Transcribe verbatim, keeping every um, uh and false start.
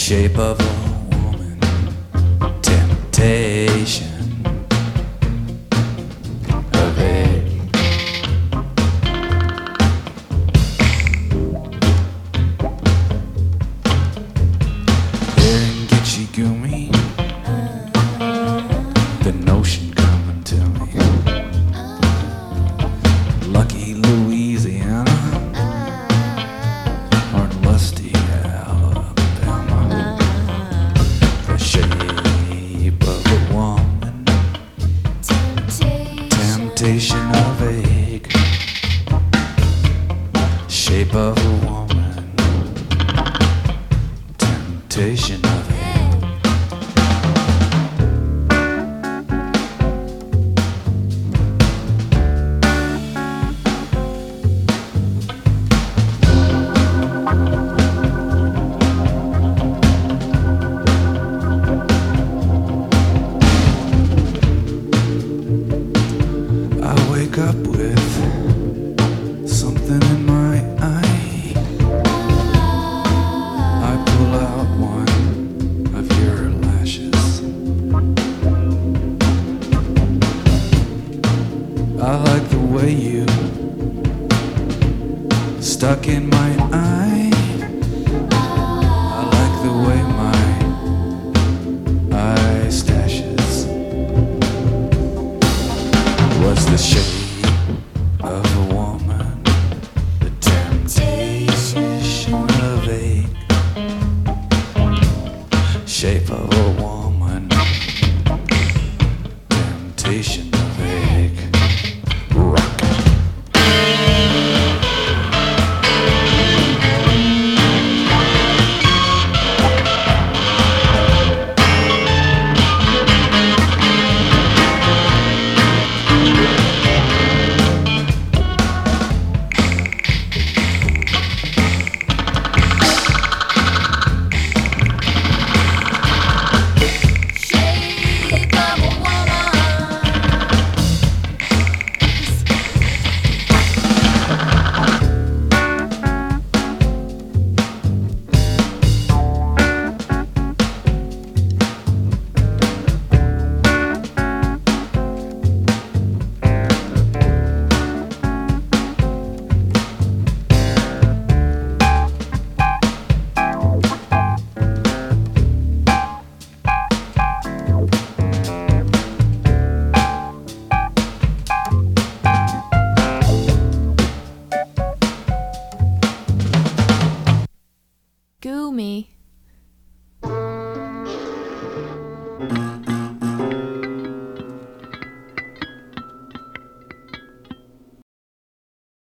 shape of a woman, temptation of it. Hearing Gitchy Gumi, the notion coming to me. Lucky Louisiana, or lusty Alabama. The shape of a woman, temptation of egg. Shape of a woman, temptation of egg. I wake up with something in my eye. I pull out one of your lashes. I like the way you stuck in my eye. I like the way my eye stashes. What's the shape of a woman? The temptation of a shape of a woman, temptation of egg. Rock. Goo me.